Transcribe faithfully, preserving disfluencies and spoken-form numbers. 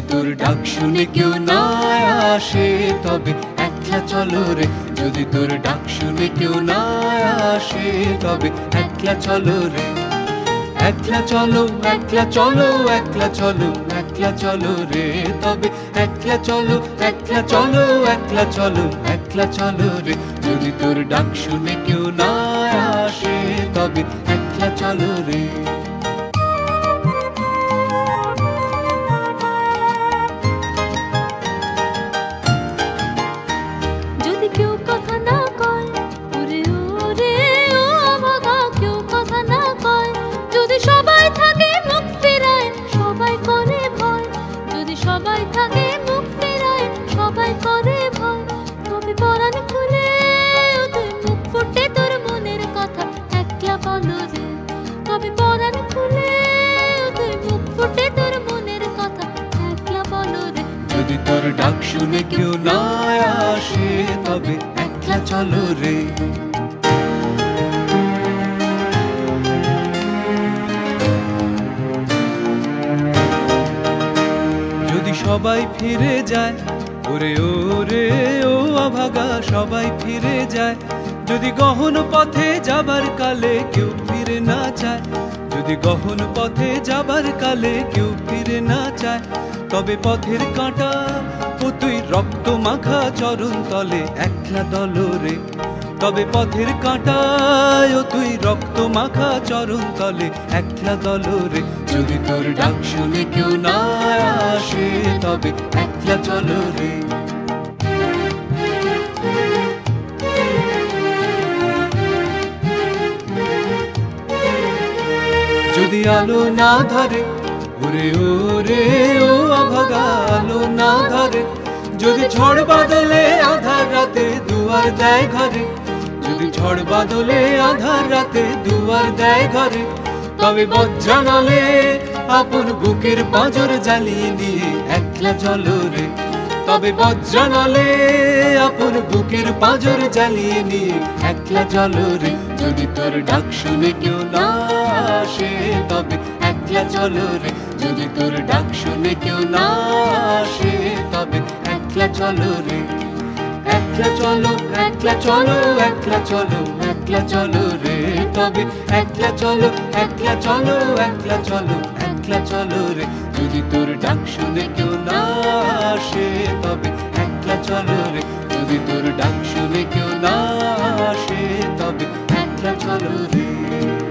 তোর ডাক শুনে কেউ না আসে তবে একলা চলো রে। যদি তোর ডাক শুনে কেউ না আসে তবে একলা চলো রে। একলা চলো একলা চলো একলা চলো একলা চলো রে। তবে একলা চলো একলা চলো একলা চলো একলা চলো রে। যদি তোর ডাক শুনে কেউ না আসে তবে একলা চলো রে। যদি কেউ কথা না কয় ওরে ওরে ও অভাগা, কেউ কথা না কয়, যদি সবাই থাকে মুখ ফেরায় সবাই করে ভয়, যদি সবাই থাকে মুখ ফেরায় সবাই করে ভয়, তবে পরাণ খুলে তুই মুখ ফুটে তোর মনের কথা একলা বলো রে। তবে পরাণ খুলে তুই মুখ ফুটে তোর মনের কথা একলা বলো রে। যদি তোর ডাক শুনে কেউ না আসে তবে একলা চলো রে। যদি সবাই ফিরে যায় ওরে ওরে ও অভাগা, সবাই ফিরে যায়, যদি গহন পথে যাবার কালে কেউ ফিরে না চায়, যদি গহন পথে যাবার কালে কেউ ফিরে না চায়, তবে পথের কাঁটা ও তুই রক্ত মাখা চরণ তলে একলা দলো রে। তবে পথের কাঁটায় ও তুই রক্ত মাখা চরণ তলে একলা দলো রে। যদি তোর ডাক শুনে কেউ না আসে তবে একলা চলো রে। যদি আলো না ধরে ওরে ওরে ও অভাগা, আলো না ধরে, যদি ঝড় বাদলে আধার রাতে দুয়ার দেয় ঘরে, যদি ঝড় বাদলে আধার রাতে দুয়ার দেয় ঘরে, তবে বজ্রানলে আপন বুকের পাঁজর জ্বালিয়ে দিয়ে একলা চলো রে। তবে বজ্রানলে আপন বুকের পাঁজর জ্বালিয়ে নিয়ে একলা চলো রে। যদি তোর ডাক শুনে কেউ না আসে তবে একলা চলো রে। যদি তোর ডাক শুনে কেউ না আসে তবে একলা চলো রে। একলা চলো একলা চলো একলা চলো একলা চলো রে। তবে একলা চলো একলা চলো একলা চলো একলা চলো রে। যদি তোর ডাক শুনে কেউ না আসে তবে একলা চলো রে। যদি তোর ডাক শুনে কেউ না আসে তবে একলা চলো রে।